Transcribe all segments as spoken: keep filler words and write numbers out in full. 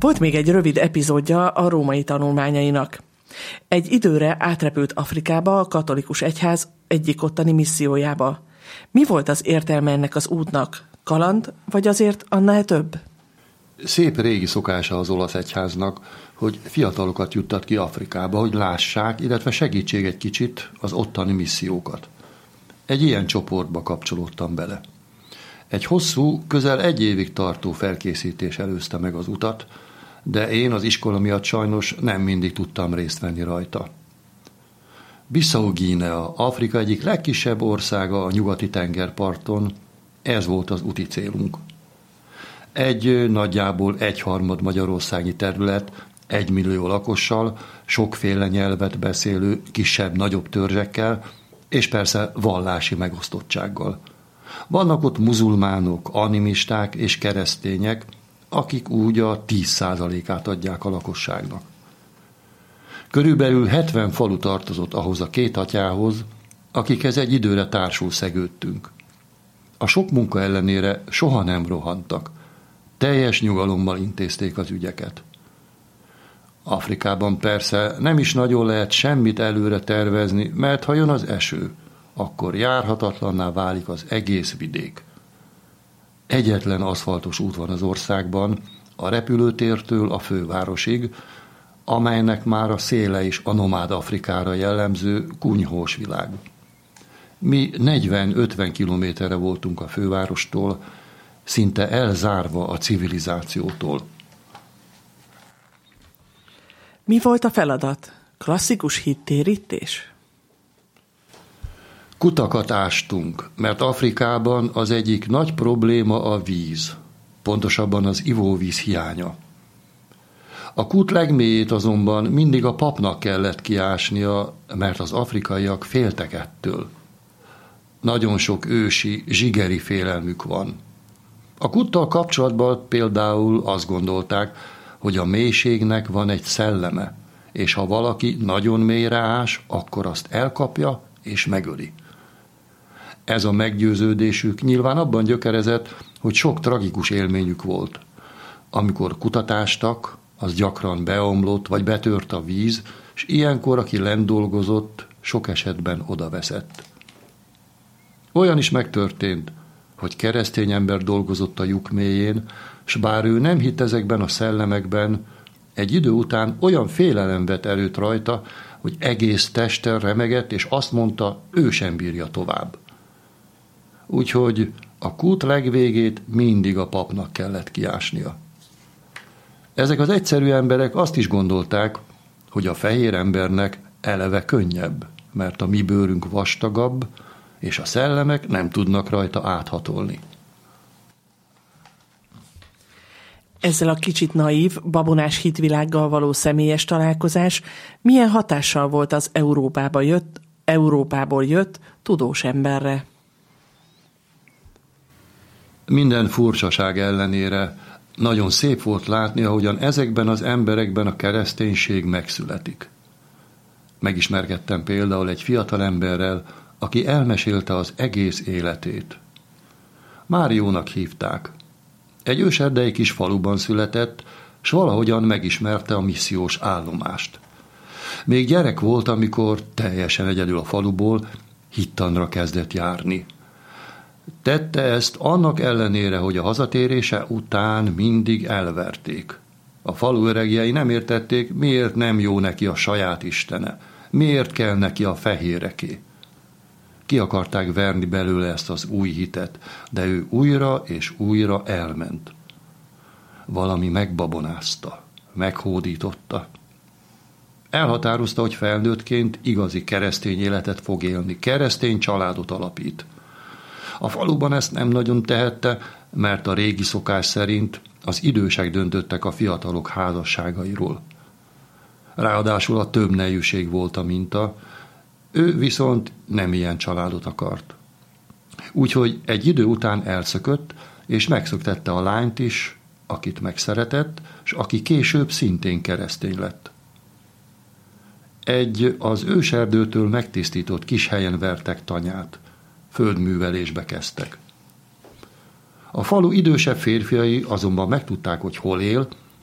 Volt még egy rövid epizódja a római tanulmányainak. Egy időre átrepült Afrikába a katolikus egyház egyik ottani missziójába. Mi volt az értelme ennek az útnak? Kaland, vagy azért annál több? Szép régi szokása az olasz egyháznak, hogy fiatalokat juttat ki Afrikába, hogy lássák, illetve segítsék egy kicsit az ottani missziókat. Egy ilyen csoportba kapcsolódtam bele. Egy hosszú, közel egy évig tartó felkészítés előzte meg az utat, de én az iskola miatt sajnos nem mindig tudtam részt venni rajta. Bissau-Guinea, Afrika egyik legkisebb országa a nyugati tengerparton, ez volt az úti célunk. Egy nagyjából egyharmad magyarországi terület, egy millió lakossal, sokféle nyelvet beszélő, kisebb-nagyobb törzsekkel, és persze vallási megosztottsággal. Vannak ott muzulmánok, animisták és keresztények, akik úgy a tíz százalékát adják a lakosságnak. Körülbelül hetven falu tartozott ahhoz a két atyához, akikhez egy időre társul szegődtünk. A sok munka ellenére soha nem rohantak, teljes nyugalommal intézték az ügyeket. Afrikában persze nem is nagyon lehet semmit előre tervezni, mert ha jön az eső, akkor járhatatlanná válik az egész vidék. Egyetlen aszfaltos út van az országban, a repülőtértől a fővárosig, amelynek már a széle is a nomád Afrikára jellemző kunyhós világ. Mi negyven-ötven kilométerre voltunk a fővárostól, szinte elzárva a civilizációtól. Mi volt a feladat? Klasszikus hittérítés? Kutakat ástunk, mert Afrikában az egyik nagy probléma a víz, pontosabban az ivóvíz hiánya. A kút legmélyét azonban mindig a papnak kellett kiásnia, mert az afrikaiak féltek ettől. Nagyon sok ősi, zsigeri félelmük van. A kúttal kapcsolatban például azt gondolták, hogy a mélységnek van egy szelleme, és ha valaki nagyon mélyre ás, akkor azt elkapja és megöli. Ez a meggyőződésük nyilván abban gyökerezett, hogy sok tragikus élményük volt. Amikor kutatástak, az gyakran beomlott vagy betört a víz, és ilyenkor, aki lent dolgozott, sok esetben odaveszett. Olyan is megtörtént, hogy keresztény ember dolgozott a lyuk mélyén, s bár ő nem hitt ezekben a szellemekben, egy idő után olyan félelem vett erőt rajta, hogy egész testen remegett, és azt mondta, ő sem bírja tovább. Úgyhogy a kút legvégét mindig a papnak kellett kiásnia. Ezek az egyszerű emberek azt is gondolták, hogy a fehér embernek eleve könnyebb, mert a mi bőrünk vastagabb, és a szellemek nem tudnak rajta áthatolni. Ezzel a kicsit naív, babonás hitvilággal való személyes találkozás milyen hatással volt az Európába jött, Európából jött tudós emberre? Minden furcsaság ellenére nagyon szép volt látni, ahogyan ezekben az emberekben a kereszténység megszületik. Megismerkedtem például egy fiatal emberrel, aki elmesélte az egész életét. Máriónak hívták. Egy őserdei kis faluban született, s valahogyan megismerte a missziós állomást. Még gyerek volt, amikor teljesen egyedül a faluból hittanra kezdett járni. Tette ezt annak ellenére, hogy a hazatérése után mindig elverték. A falu öregjei nem értették, miért nem jó neki a saját istene, miért kell neki a fehéreké. Ki akarták verni belőle ezt az új hitet, de ő újra és újra elment. Valami megbabonázta, meghódította. Elhatározta, hogy felnőttként igazi keresztény életet fog élni, keresztény családot alapít. A faluban ezt nem nagyon tehette, mert a régi szokás szerint az idősek döntöttek a fiatalok házasságairól. Ráadásul a több nejűség volt a minta, ő viszont nem ilyen családot akart. Úgyhogy egy idő után elszökött, és megszöktette a lányt is, akit megszeretett, és aki később szintén keresztény lett. Egy az őserdőtől megtisztított kis helyen vertek tanyát, földművelésbe kezdtek. A falu idősebb férfiai azonban megtudták, hogy hol él,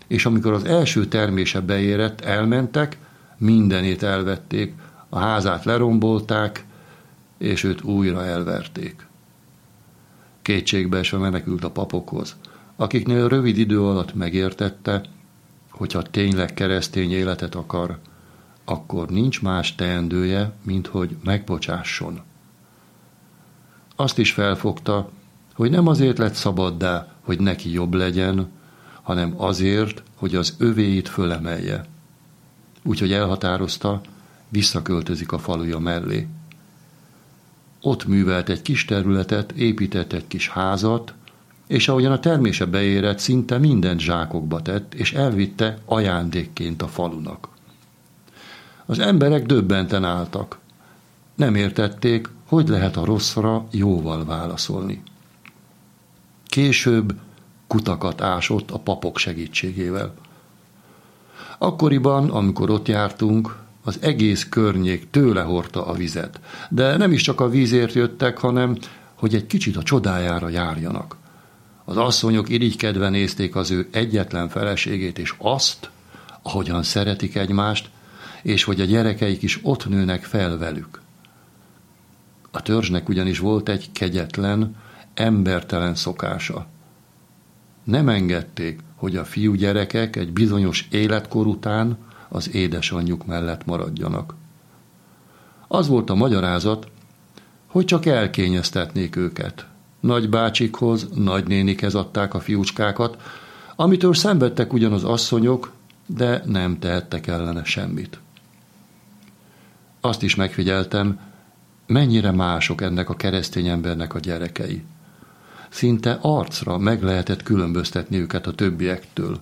és amikor az első termése beérett, elmentek, mindenét elvették, a házát lerombolták, és őt újra elverték. Kétségbeesve menekült a papokhoz, akiknél rövid idő alatt megértette, hogyha tényleg keresztény életet akar, akkor nincs más teendője, mint hogy megbocsásson. Azt is felfogta, hogy nem azért lett szabaddá, hogy neki jobb legyen, hanem azért, hogy az övéit fölemelje. Úgyhogy elhatározta, visszaköltözik a faluja mellé. Ott művelt egy kis területet, épített egy kis házat, és ahogyan a termése beérett, szinte mindent zsákokba tett, és elvitte ajándékként a falunak. Az emberek döbbenten álltak. Nem értették, hogy lehet a rosszra jóval válaszolni. Később kutakat ásott a papok segítségével. Akkoriban, amikor ott jártunk, az egész környék tőle hordta a vizet. De nem is csak a vízért jöttek, hanem hogy egy kicsit a csodájára járjanak. Az asszonyok irigykedve nézték az ő egyetlen feleségét, és azt, ahogyan szeretik egymást, és hogy a gyerekeik is ott nőnek fel velük. A törzsnek ugyanis volt egy kegyetlen, embertelen szokása. Nem engedték, hogy a fiúgyerekek egy bizonyos életkor után az édesanyjuk mellett maradjanak. Az volt a magyarázat, hogy csak elkényeztetnék őket. Nagybácsikhoz, nagynénikhez adták a fiúcskákat, amitől szenvedtek ugyan az asszonyok, de nem tehettek ellene semmit. Azt is megfigyeltem, mennyire mások ennek a keresztény embernek a gyerekei. Szinte arcra meg lehetett különböztetni őket a többiektől.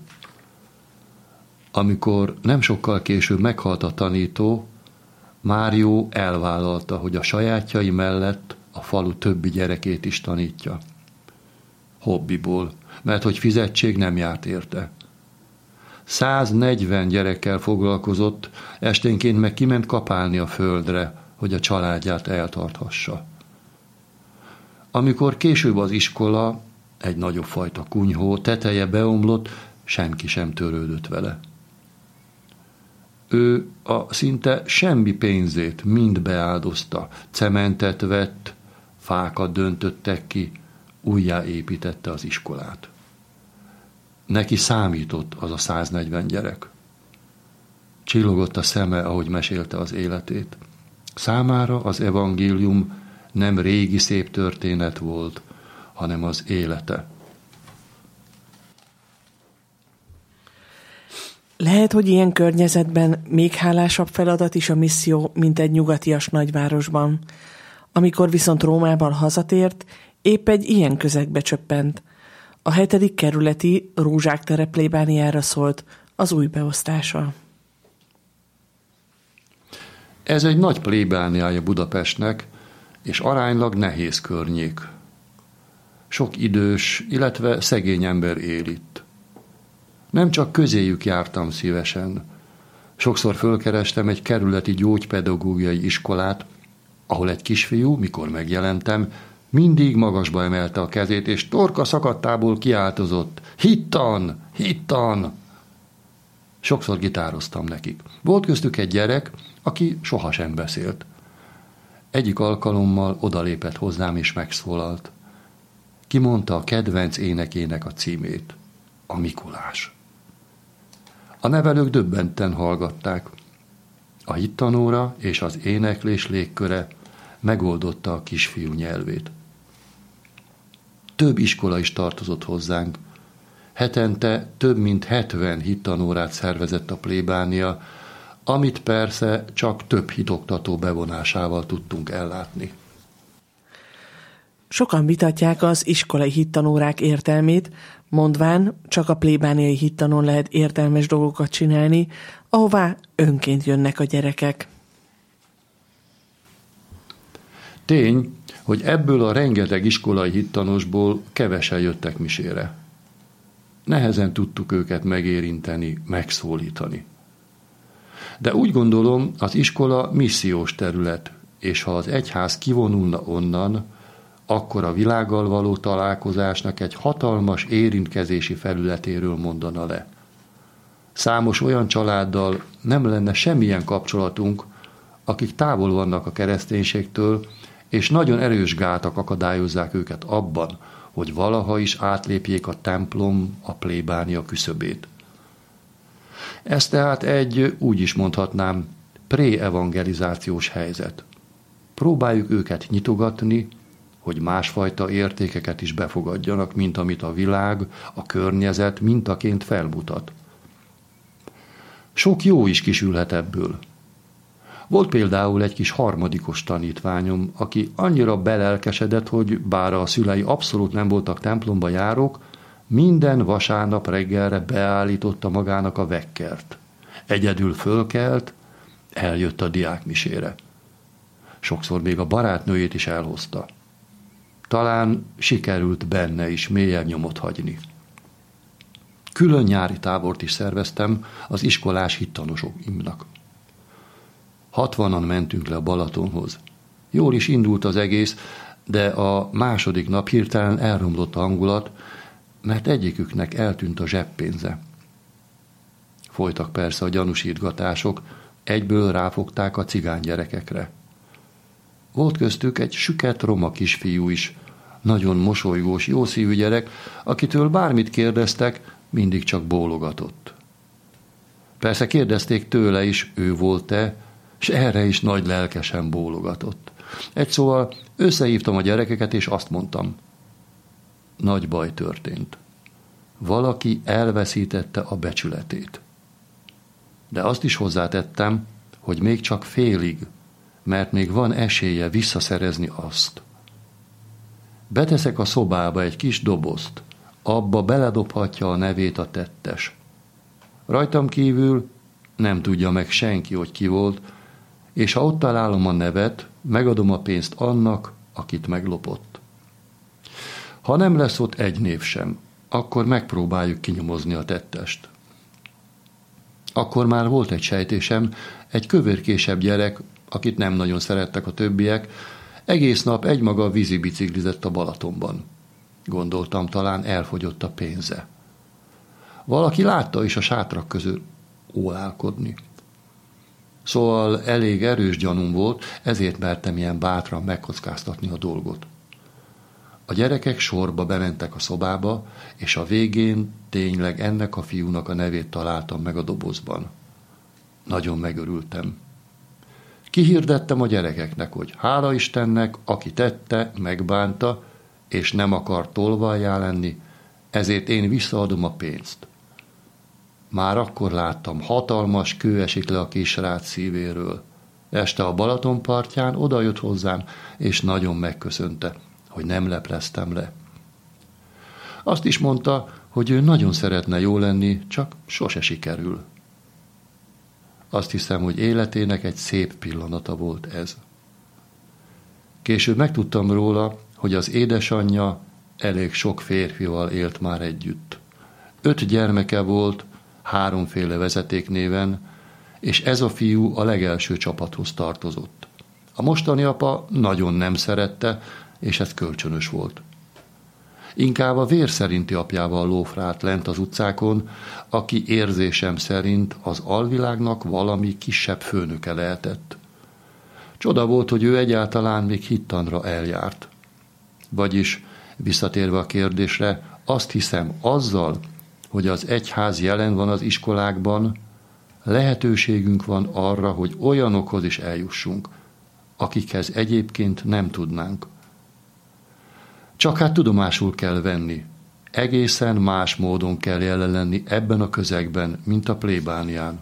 Amikor nem sokkal később meghalt a tanító, Márió elvállalta, hogy a sajátjai mellett a falu többi gyerekét is tanítja. Hobbiból, mert hogy fizetség nem járt érte. száznegyven gyerekkel foglalkozott, esténként meg kiment kapálni a földre, hogy a családját eltarthassa. Amikor később az iskola, egy nagyobb fajta kunyhó teteje beomlott, senki sem törődött vele. Ő a szinte semmi pénzét mind beáldozta, cementet vett, fákat döntöttek ki, újjáépítette az iskolát. Neki számított az a száznegyven gyerek. Csillogott a szeme, ahogy mesélte az életét. Számára az evangélium nem régi szép történet volt, hanem az élete. Lehet, hogy ilyen környezetben még hálásabb feladat is a misszió, mint egy nyugatias nagyvárosban. Amikor viszont Rómában hazatért, épp egy ilyen közegbe csöppent. A hetedik kerületi Rózsák tere plébániára szólt az új beosztása. Ez egy nagy plébániája Budapestnek, és aránylag nehéz környék. Sok idős, illetve szegény ember él itt. Nem csak közéjük jártam szívesen. Sokszor fölkerestem egy kerületi gyógypedagógiai iskolát, ahol egy kisfiú, mikor megjelentem, mindig magasba emelte a kezét, és torka szakadtából kiáltozott: hittan, hittan! Sokszor gitároztam nekik. Volt köztük egy gyerek, aki sohasem beszélt. Egyik alkalommal odalépett hozzám és megszólalt. Kimondta a kedvenc énekének a címét. A Mikulás. A nevelők döbbenten hallgatták. A hittanóra és az éneklés légköre megoldotta a kisfiú nyelvét. Több iskola is tartozott hozzánk. Hetente több mint hetven hittanórát szervezett a plébánia, amit persze csak több hitoktató bevonásával tudtunk ellátni. Sokan vitatják az iskolai hittanórák értelmét, mondván csak a plébániai hittanon lehet értelmes dolgokat csinálni, ahová önként jönnek a gyerekek. Tény, hogy ebből a rengeteg iskolai hittanosból kevesen jöttek misére. Nehezen tudtuk őket megérinteni, megszólítani. De úgy gondolom, az iskola missziós terület, és ha az egyház kivonulna onnan, akkor a világgal való találkozásnak egy hatalmas érintkezési felületéről mondana le. Számos olyan családdal nem lenne semmilyen kapcsolatunk, akik távol vannak a kereszténységtől, és nagyon erős gátak akadályozzák őket abban, hogy valaha is átlépjék a templom, a plébánia küszöbét. Ez tehát egy, úgy is mondhatnám, pré-evangelizációs helyzet. Próbáljuk őket nyitogatni, hogy másfajta értékeket is befogadjanak, mint amit a világ, a környezet mintaként felmutat. Sok jó is kisülhet ebből. Volt például egy kis harmadikos tanítványom, aki annyira belelkesedett, hogy bár a szülei abszolút nem voltak templomba járók, minden vasárnap reggelre beállította magának a vekkert. Egyedül fölkelt, eljött a diákmisére. Sokszor még a barátnőjét is elhozta. Talán sikerült benne is mélyen nyomot hagyni. Külön nyári tábort is szerveztem az iskolás hittanosoknak. Hatvanan mentünk le a Balatonhoz. Jól is indult az egész, de a második nap hirtelen elromlott a hangulat, mert egyiküknek eltűnt a zseppénze. Folytak persze a gyanúsítgatások, egyből ráfogták a cigány gyerekekre. Volt köztük egy süket roma kisfiú is, nagyon mosolygós, jószívű gyerek, akitől bármit kérdeztek, mindig csak bólogatott. Persze kérdezték tőle is, ő volt-e, és erre is nagy lelkesen bólogatott. Egy szóval összehívtam a gyerekeket, és azt mondtam, nagy baj történt. Valaki elveszítette a becsületét. De azt is hozzátettem, hogy még csak félig, mert még van esélye visszaszerezni azt. Beteszek a szobába egy kis dobozt, abba beledobhatja a nevét a tettes. Rajtam kívül nem tudja meg senki, hogy ki volt, és ha ott találom a nevet, megadom a pénzt annak, akit meglopott. Ha nem lesz ott egy név sem, akkor megpróbáljuk kinyomozni a tettest. Akkor már volt egy sejtésem, egy kövérkésebb gyerek, akit nem nagyon szerettek a többiek, egész nap egymaga vízibiciklizett a Balatonban. Gondoltam, talán elfogyott a pénze. Valaki látta is a sátrak közül ólálkodni. Szóval elég erős gyanúm volt, ezért mertem ilyen bátran megkockáztatni a dolgot. A gyerekek sorba bementek a szobába, és a végén tényleg ennek a fiúnak a nevét találtam meg a dobozban. Nagyon megörültem. Kihirdettem a gyerekeknek, hogy hála Istennek, aki tette, megbánta, és nem akar tolvajjá lenni, ezért én visszaadom a pénzt. Már akkor láttam, hatalmas kő esik le a kisrác szívéről. Este a Balaton partján odajött hozzám, és nagyon megköszönte, hogy nem lepleztem le. Azt is mondta, hogy ő nagyon szeretne jó lenni, csak sose sikerül. Azt hiszem, hogy életének egy szép pillanata volt ez. Később megtudtam róla, hogy az édesanyja elég sok férfival élt már együtt. Öt gyermeke volt, háromféle vezetéknéven, és ez a fiú a legelső csapathoz tartozott. A mostani apa nagyon nem szerette, és ez kölcsönös volt. Inkább a vér szerinti apjával lófrált lent az utcákon, aki érzésem szerint az alvilágnak valami kisebb főnöke lehetett. Csoda volt, hogy ő egyáltalán még hittanra eljárt. Vagyis, visszatérve a kérdésre, azt hiszem, azzal, hogy az egyház jelen van az iskolákban, lehetőségünk van arra, hogy olyanokhoz is eljussunk, akikhez egyébként nem tudnánk. Csak hát tudomásul kell venni. Egészen más módon kell jelen lenni ebben a közegben, mint a plébánián.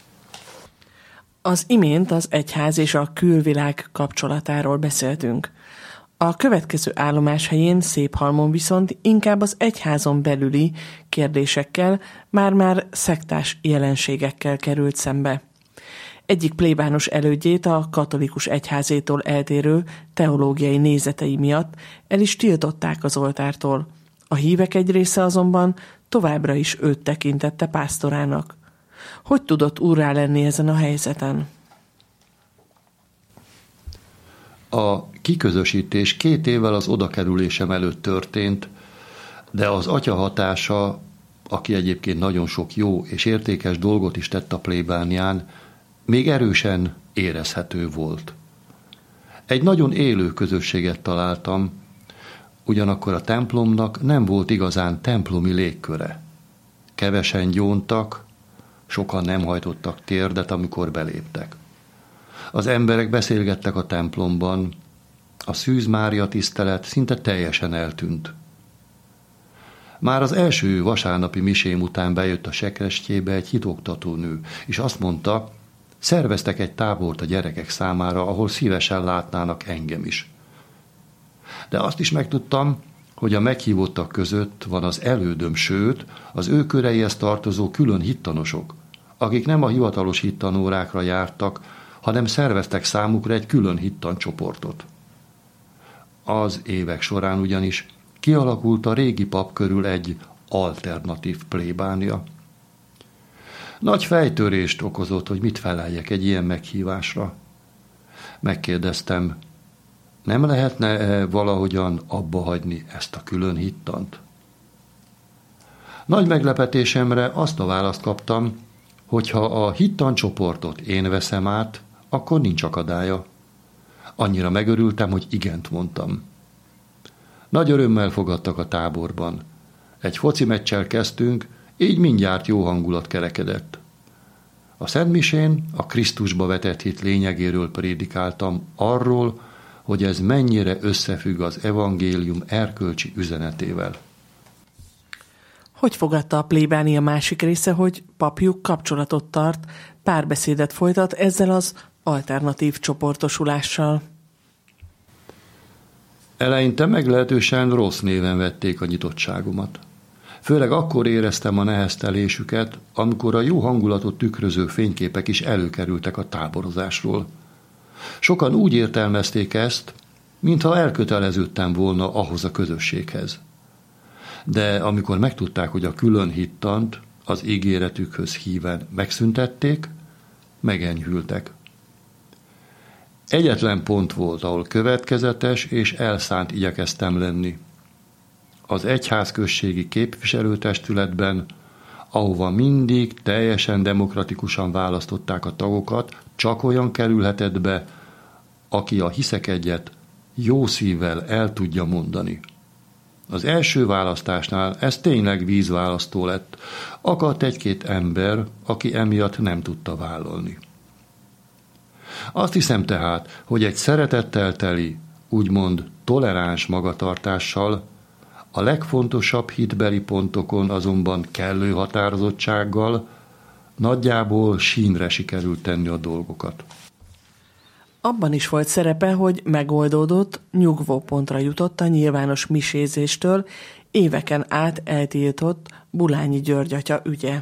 Az imént az egyház és a külvilág kapcsolatáról beszéltünk. A következő állomás helyén Széphalmon viszont inkább az egyházon belüli kérdésekkel, már-már szektás jelenségekkel került szembe. Egyik plébános elődjét a katolikus egyházétól eltérő teológiai nézetei miatt el is tiltották az oltártól. A hívek egy része azonban továbbra is őt tekintette pásztorának. Hogy tudott úrrá lenni ezen a helyzeten? A kiközösítés két évvel az odakerülésem előtt történt, de az atya hatása aki egyébként nagyon sok jó és értékes dolgot is tett a plébánián, még erősen érezhető volt. Egy nagyon élő közösséget találtam, ugyanakkor a templomnak nem volt igazán templomi légköre. Kevesen gyóntak, sokan nem hajtottak térdet, amikor beléptek. Az emberek beszélgettek a templomban, a Szűz Mária tisztelet szinte teljesen eltűnt. Már az első vasárnapi misém után bejött a sekrestyébe egy hitoktató nő, és azt mondta, szerveztek egy tábort a gyerekek számára, ahol szívesen látnának engem is. De azt is megtudtam, hogy a meghívottak között van az elődöm, sőt, az ő köreihez tartozó külön hittanosok, akik nem a hivatalos hittanórákra jártak, hanem szerveztek számukra egy külön hittancsoportot. Az évek során ugyanis kialakult a régi pap körül egy alternatív plébánia. Nagy fejtörést okozott, hogy mit feleljek egy ilyen meghívásra. Megkérdeztem, nem lehetne valahogyan abba hagyni ezt a külön hittant? Nagy meglepetésemre azt a választ kaptam, hogy ha a hittancsoportot én veszem át, akkor nincs akadálya. Annyira megörültem, hogy igent mondtam. Nagy örömmel fogadtak a táborban. Egy foci meccsel kezdtünk, így mindjárt jó hangulat kerekedett. A szentmisén a Krisztusba vetett hit lényegéről prédikáltam, arról, hogy ez mennyire összefügg az evangélium erkölcsi üzenetével. Hogy fogadta a plébánia másik része, hogy papjuk kapcsolatot tart, párbeszédet folytat ezzel az alternatív csoportosulással? Eleinte meglehetősen rossz néven vették a nyitottságomat. Főleg akkor éreztem a neheztelésüket, amikor a jó hangulatot tükröző fényképek is előkerültek a táborozásról. Sokan úgy értelmezték ezt, mintha elköteleződtem volna ahhoz a közösséghez. De amikor megtudták, hogy a külön hittant az ígéretükhöz híven megszüntették, megenyhültek. Egyetlen pont volt, ahol következetes és elszánt igyekeztem lenni. Az egyházközségi képviselőtestületben, ahova mindig teljesen demokratikusan választották a tagokat, csak olyan kerülhetett be, aki a hiszek egyet jó szívvel el tudja mondani. Az első választásnál ez tényleg vízválasztó lett. Akadt egy-két ember, aki emiatt nem tudta vállalni. Azt hiszem tehát, hogy egy szeretettel teli, úgymond toleráns magatartással, a legfontosabb hitbeli pontokon azonban kellő határozottsággal nagyjából sínre sikerült tenni a dolgokat. Abban is volt szerepe, hogy megoldódott, nyugvópontra jutott a nyilvános misézéstől éveken át eltiltott Bulányi György atya ügye.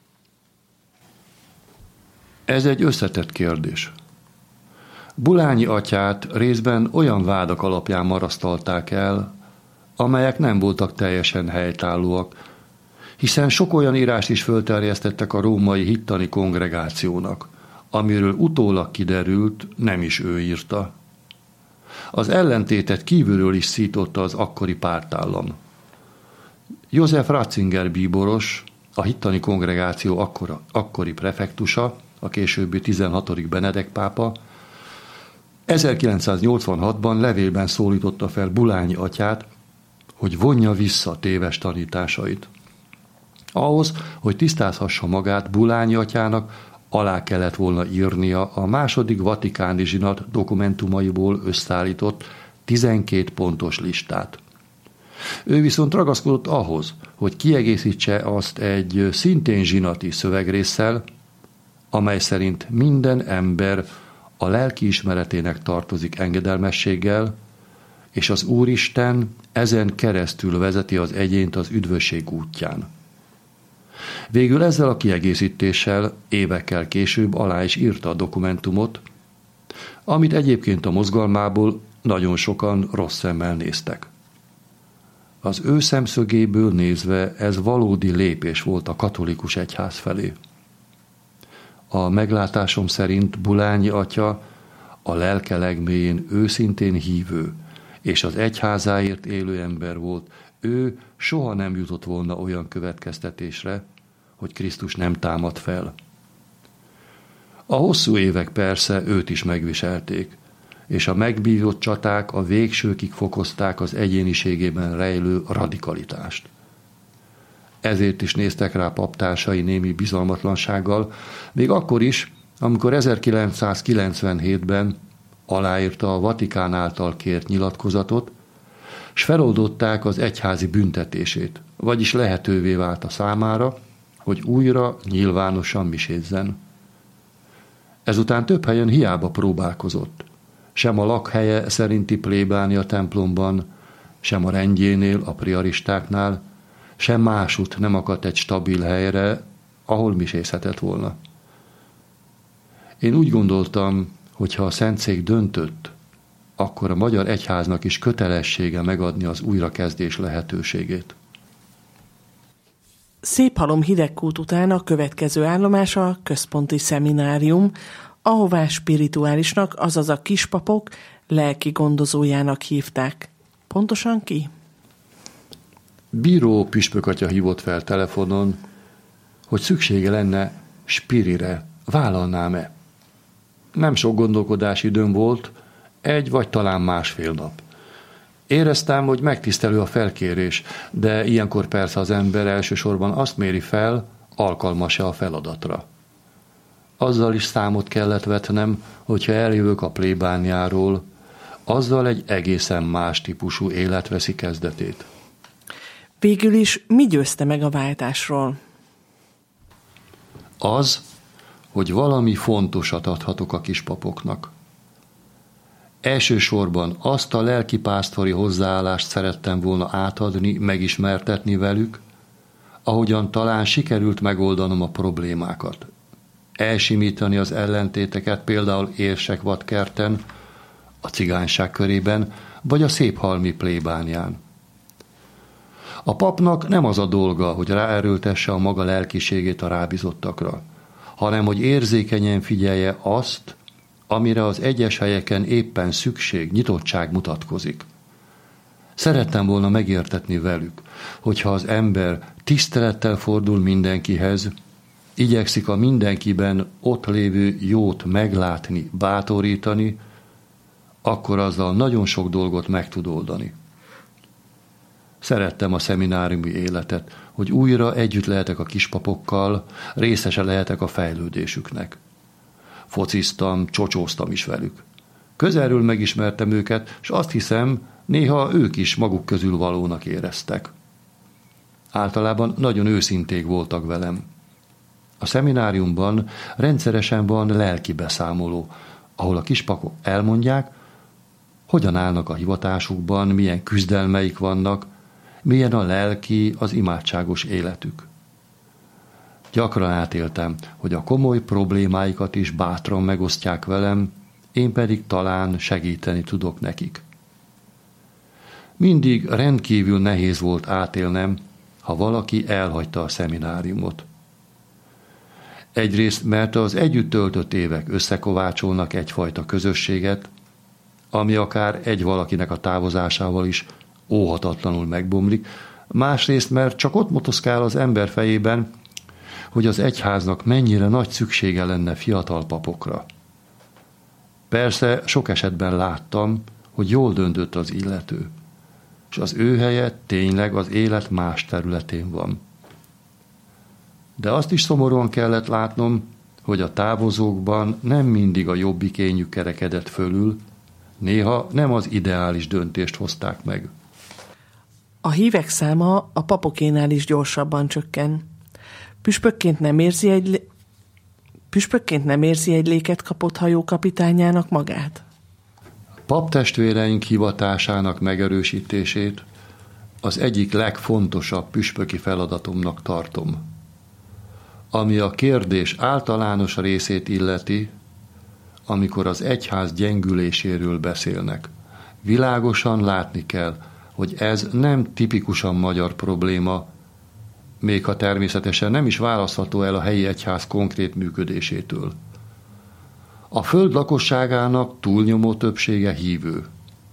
Ez egy összetett kérdés. Bulányi atyát részben olyan vádak alapján marasztalták el, amelyek nem voltak teljesen helytállóak, hiszen sok olyan írást is fölterjesztettek a római hittani kongregációnak, amiről utólag kiderült, nem is ő írta. Az ellentétet kívülről is szította az akkori pártállam. József Ratzinger bíboros, a hittani kongregáció akkora, akkori prefektusa, a későbbi tizenhatodik Benedek pápa, ezerkilencszáznyolcvanhatban levélben szólította fel Bulányi atyát, hogy vonja vissza téves tanításait. Ahhoz, hogy tisztázhassa magát, Bulányi atyának alá kellett volna írnia a második vatikáni zsinat dokumentumaiból összeállított tizenkét pontos listát. Ő viszont ragaszkodott ahhoz, hogy kiegészítse azt egy szintén zsinati szövegrésszel, amely szerint minden ember a lelkiismeretének tartozik engedelmességgel, és az Úristen ezen keresztül vezeti az egyént az üdvösség útján. Végül ezzel a kiegészítéssel évekkel később alá is írta a dokumentumot, amit egyébként a mozgalmából nagyon sokan rossz szemmel néztek. Az ő szemszögéből nézve ez valódi lépés volt a katolikus egyház felé. A meglátásom szerint Bulányi atya a lelke legmélyén őszintén hívő, és az egyházáért élő ember volt, Ő soha nem jutott volna olyan következtetésre, hogy Krisztus nem támad fel. A hosszú évek persze őt is megviselték, és a megbívott csaták a végsőkig fokozták az egyéniségében rejlő radikalitást. Ezért is néztek rá paptársai némi bizalmatlansággal, még akkor is, amikor ezerkilencszázkilencvenhétben aláírta a Vatikán által kért nyilatkozatot, s feloldották az egyházi büntetését, vagyis lehetővé vált a számára, hogy újra nyilvánosan misézzen. Ezután több helyen hiába próbálkozott. Sem a lakhelye szerinti plébánia templomban, sem a rendjénél, a priaristáknál, sem másút nem akadt egy stabil helyre, ahol misézhetett volna. Én úgy gondoltam, hogy ha a Szentszék döntött, akkor a magyar egyháznak is kötelessége megadni az újrakezdés lehetőségét. Széphalom hidegkút után a következő állomás a központi szeminárium, ahová spirituálisnak, azaz a kispapok lelki gondozójának hívták. Pontosan ki? Bíró püspökatya hívott fel telefonon, hogy szüksége lenne spirire, vállalnám-e. Nem sok gondolkodási időm volt, egy vagy talán másfél nap. Éreztem, hogy megtisztelő a felkérés, de ilyenkor persze az ember elsősorban azt méri fel, alkalmas-e a feladatra. Azzal is számot kellett vetnem, hogyha eljövök a plébániáról, azzal egy egészen más típusú élet veszi kezdetét. Végül is mi győzte meg a váltásról? Az, hogy valami fontosat adhatok a kispapoknak. Elsősorban azt a lelkipásztori hozzáállást szerettem volna átadni, megismertetni velük, ahogyan talán sikerült megoldanom a problémákat. Elsimítani az ellentéteket például Érsek-Vadkerten, a cigányság körében, vagy a Széphalmi plébánián. A papnak nem az a dolga, hogy ráerőltesse a maga lelkiségét a rábízottakra, hanem hogy érzékenyen figyelje azt, amire az egyes helyeken éppen szükség, nyitottság mutatkozik. Szerettem volna megértetni velük, hogyha az ember tisztelettel fordul mindenkihez, igyekszik a mindenkiben ott lévő jót meglátni, bátorítani, akkor azzal nagyon sok dolgot meg tud oldani. Szerettem a szemináriumi életet, hogy újra együtt lehetek a kispapokkal, részese lehetek a fejlődésüknek. Fociztam, csocsóztam is velük. Közelről megismertem őket, és azt hiszem, néha ők is maguk közül valónak éreztek. Általában nagyon őszinték voltak velem. A szemináriumban rendszeresen van lelki beszámoló, ahol a kispapok elmondják, hogyan állnak a hivatásukban, milyen küzdelmeik vannak, milyen a lelki, az imádságos életük. Gyakran átéltem, hogy a komoly problémáikat is bátran megosztják velem, én pedig talán segíteni tudok nekik. Mindig rendkívül nehéz volt átélnem, ha valaki elhagyta a szemináriumot. Egyrészt, mert az együtt töltött évek összekovácsolnak egyfajta közösséget, ami akár egy valakinek a távozásával is óhatatlanul megbomlik, másrészt, mert csak ott motoszkál az ember fejében, hogy az egyháznak mennyire nagy szüksége lenne fiatal papokra. Persze sok esetben láttam, hogy jól döntött az illető, és az ő helye tényleg az élet más területén van. De azt is szomorúan kellett látnom, hogy a távozókban nem mindig a jobbikényük kerekedett fölül, néha nem az ideális döntést hozták meg. A hívek száma a papokénál is gyorsabban csökken. Püspökként nem érzi egy, püspökként nem érzi egy léket kapott hajó kapitányának magát? Paptestvéreink hivatásának megerősítését az egyik legfontosabb püspöki feladatomnak tartom. Ami a kérdés általános részét illeti, amikor az egyház gyengüléséről beszélnek, világosan látni kell, hogy ez nem tipikusan magyar probléma, még ha természetesen nem is választható el a helyi egyház konkrét működésétől. A föld lakosságának túlnyomó többsége hívő.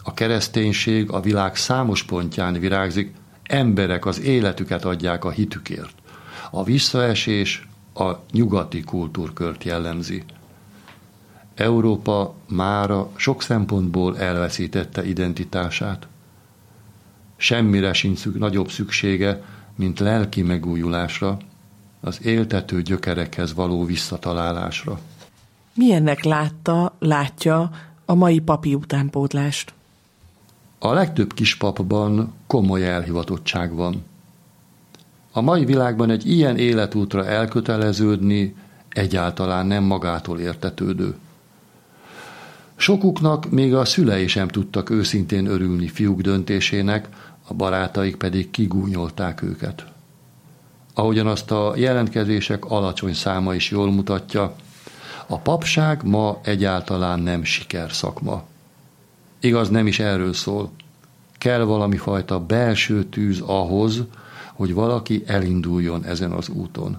A kereszténység a világ számos pontján virágzik, emberek az életüket adják a hitükért. A visszaesés a nyugati kultúrkört jellemzi. Európa mára sok szempontból elveszítette identitását. Semmire sincs nagyobb szüksége, mint lelki megújulásra, az éltető gyökerekhez való visszatalálásra. Milyennek látta, látja a mai papi utánpótlást? A legtöbb kispapban komoly elhivatottság van. A mai világban egy ilyen életútra elköteleződni egyáltalán nem magától értetődő. Sokuknak még a szülei sem tudtak őszintén örülni fiúk döntésének, a barátaik pedig kigúnyolták őket. Ahogyan azt a jelentkezések alacsony száma is jól mutatja, a papság ma egyáltalán nem sikerszakma. Igaz, nem is erről szól. Kell valami fajta belső tűz ahhoz, hogy valaki elinduljon ezen az úton.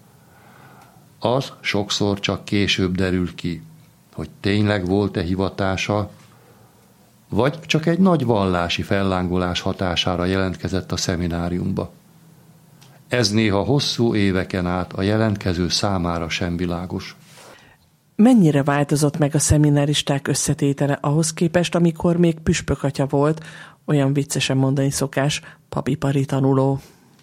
Az sokszor csak később derül ki, hogy tényleg volt-e hivatása, vagy csak egy nagy vallási fellángolás hatására jelentkezett a szemináriumba. Ez néha hosszú éveken át a jelentkező számára sem világos. Mennyire változott meg a szemináristák összetétele ahhoz képest, amikor még püspökatya volt, olyan viccesen mondani szokás, papipari tanuló?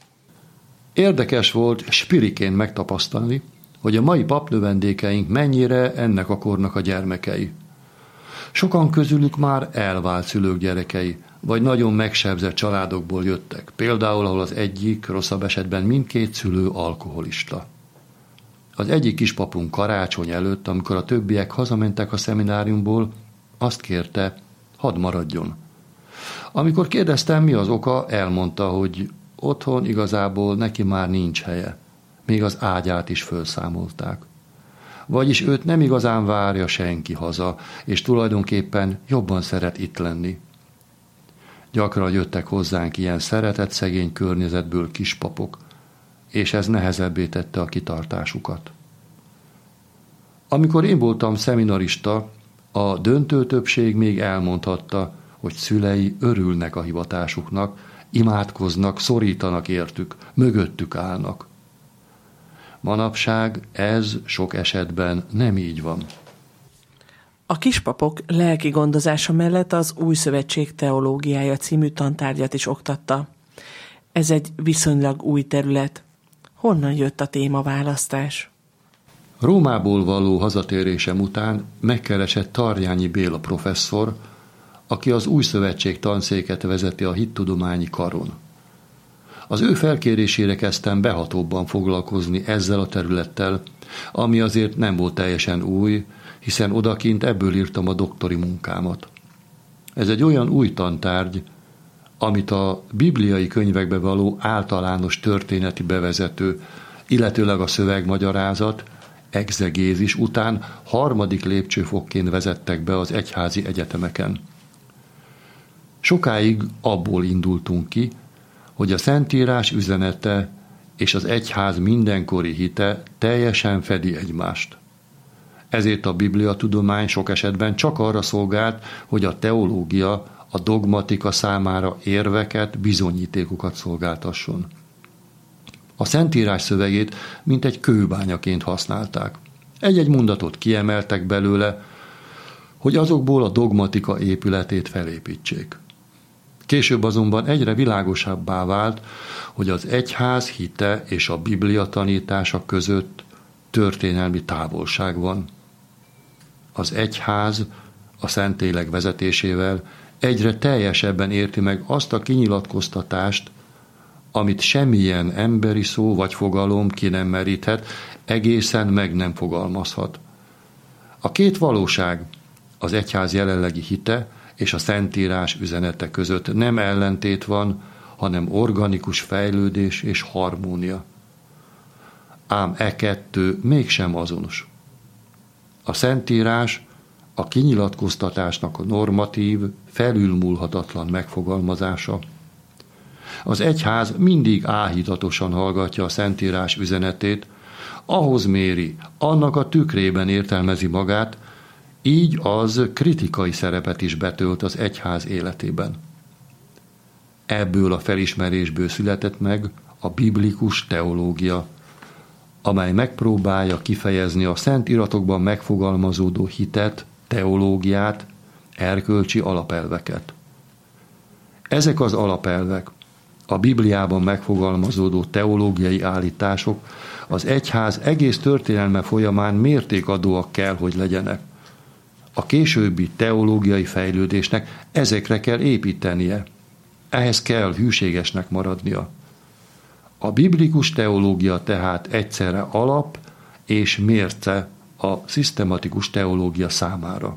Érdekes volt spiriként megtapasztalni, hogy a mai papnövendékeink mennyire ennek a kornak a gyermekei. Sokan közülük már elvált szülők gyerekei, vagy nagyon megsebzett családokból jöttek, például ahol az egyik, rosszabb esetben mindkét szülő alkoholista. Az egyik kispapunk karácsony előtt, amikor a többiek hazamentek a szemináriumból, azt kérte, hadd maradjon. Amikor kérdeztem, mi az oka, elmondta, hogy otthon igazából neki már nincs helye. Még az ágyát is felszámolták. Vagyis őt nem igazán várja senki haza, és tulajdonképpen jobban szeret itt lenni. Gyakran jöttek hozzánk ilyen szeretett szegény környezetből kispapok, és ez nehezebbé tette a kitartásukat. Amikor én voltam szeminarista, a döntő többség még elmondhatta, hogy szülei örülnek a hivatásuknak, imádkoznak, szorítanak értük, mögöttük állnak. Manapság ez sok esetben nem így van. A kispapok lelki gondozása mellett az Új Szövetség teológiája című tantárgyat is oktatta. Ez egy viszonylag új terület. Honnan jött a témaválasztás? Rómából való hazatérésem után megkeresett Tarjányi Béla professzor, aki az Új Szövetség tanszéket vezeti a hittudományi karon. Az ő felkérésére kezdtem behatóbban foglalkozni ezzel a területtel, ami azért nem volt teljesen új, hiszen odakint ebből írtam a doktori munkámat. Ez egy olyan új tantárgy, amit a bibliai könyvekbe való általános történeti bevezető, illetőleg a szövegmagyarázat, exegézis után harmadik lépcsőfokként vezettek be az egyházi egyetemeken. Sokáig abból indultunk ki, hogy a Szentírás üzenete és az egyház mindenkori hite teljesen fedi egymást. Ezért a bibliatudomány sok esetben csak arra szolgált, hogy a teológia, a dogmatika számára érveket, bizonyítékokat szolgáltasson. A Szentírás szövegét mint egy kőbányaként használták. Egy-egy mondatot kiemeltek belőle, hogy azokból a dogmatika épületét felépítsék. Később azonban egyre világosabbá vált, hogy az egyház hite és a Biblia tanítása között történelmi távolság van. Az egyház a Szentlélek vezetésével egyre teljesebben érti meg azt a kinyilatkoztatást, amit semmilyen emberi szó vagy fogalom ki nem meríthet, egészen meg nem fogalmazhat. A két valóság, az egyház jelenlegi hite és a Szentírás üzenete között nem ellentét van, hanem organikus fejlődés és harmónia. Ám e kettő mégsem azonos. A Szentírás a kinyilatkoztatásnak a normatív, felülmúlhatatlan megfogalmazása. Az egyház mindig áhítatosan hallgatja a Szentírás üzenetét, ahhoz méri, annak a tükrében értelmezi magát, Így az kritikai szerepet is betölt az egyház életében. Ebből a felismerésből született meg a biblikus teológia, amely megpróbálja kifejezni a szent iratokban megfogalmazódó hitet, teológiát, erkölcsi alapelveket. Ezek az alapelvek, a Bibliában megfogalmazódó teológiai állítások az egyház egész történelme folyamán mértékadóak kell, hogy legyenek. A későbbi teológiai fejlődésnek ezekre kell építenie. Ehhez kell hűségesnek maradnia. A biblikus teológia tehát egyszerre alap és mérce a szisztematikus teológia számára.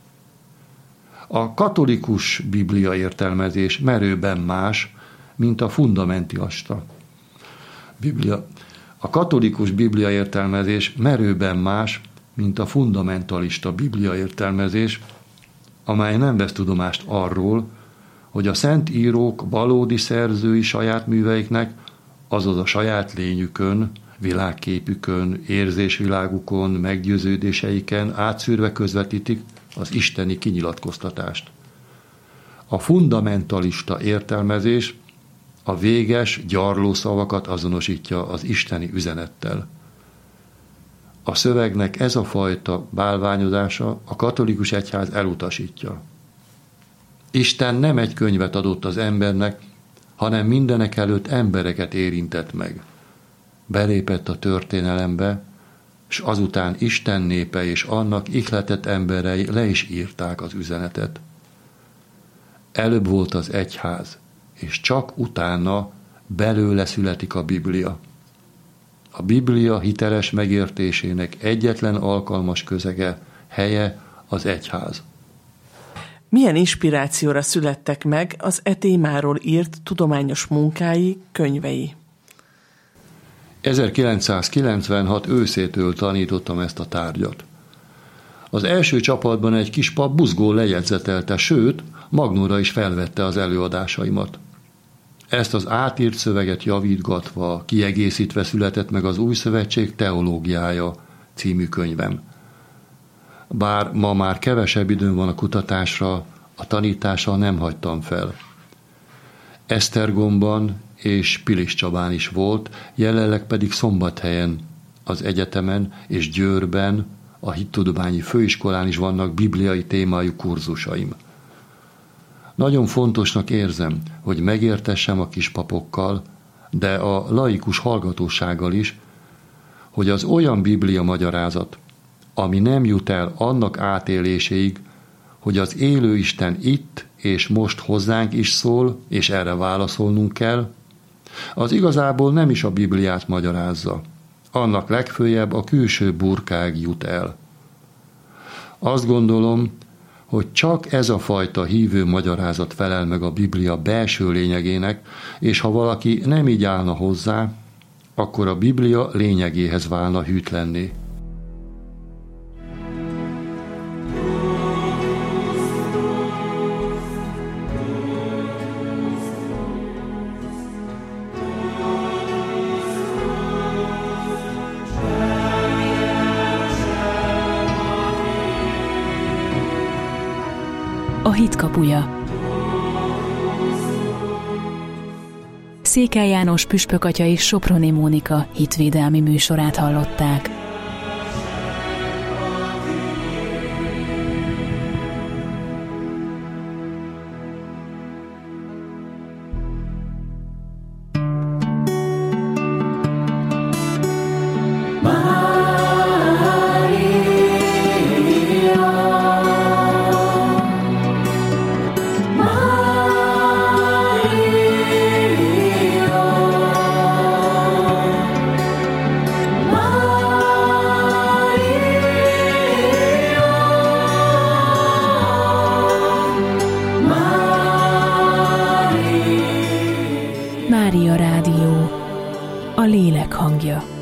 A katolikus biblia értelmezés merőben más, mint a fundamentalista biblia. A katolikus biblia értelmezés merőben más, mint a fundamentalista biblia értelmezés, amely nem vesz tudomást arról, hogy a szent írók valódi szerzői saját műveiknek, azaz a saját lényükön, világképükön, érzésvilágukon, meggyőződéseiken átszűrve közvetítik az isteni kinyilatkoztatást. A fundamentalista értelmezés a véges, gyarló szavakat azonosítja az isteni üzenettel. A szövegnek ez a fajta bálványozása a katolikus egyház elutasítja. Isten nem egy könyvet adott az embernek, hanem mindenekelőtt embereket érintett meg. Belépett a történelembe, és azután Isten népe és annak ihletett emberei le is írták az üzenetet. Előbb volt az egyház, és csak utána belőle születik a Biblia. A Biblia hiteles megértésének egyetlen alkalmas közege, helye az egyház. Milyen inspirációra születtek meg az e témáról írt tudományos munkái, könyvei? ezerkilencszázkilencvenhat őszétől tanítottam ezt a tárgyat. Az első csapatban egy kis pap buzgón lejegyzetelte, sőt, magnóra is felvette az előadásaimat. Ezt az átírt szöveget javítgatva, kiegészítve született meg az Új Szövetség teológiája című könyvem. Bár ma már kevesebb időm van a kutatásra, a tanítással nem hagytam fel. Esztergomban és Pilis Csabán is volt, jelenleg pedig Szombathelyen, az egyetemen és Győrben, a Hittudományi Főiskolán is vannak bibliai témájú kurzusaim. Nagyon fontosnak érzem, hogy megértessem a kispapokkal, de a laikus hallgatósággal is, hogy az olyan biblia magyarázat, ami nem jut el annak átéléséig, hogy az élő Isten itt és most hozzánk is szól, és erre válaszolnunk kell, az igazából nem is a Bibliát magyarázza. Annak legfőjebb a külső burkáig jut el. Azt gondolom, hogy csak ez a fajta hívő magyarázat felel meg a Biblia belső lényegének, és ha valaki nem így állna hozzá, akkor a Biblia lényegéhez válna hűtlenné. A hit kapuja. Székely János püspökatya és Soproni Mónika hitvédelmi műsorát hallották. Mária Rádió, a lélek hangja.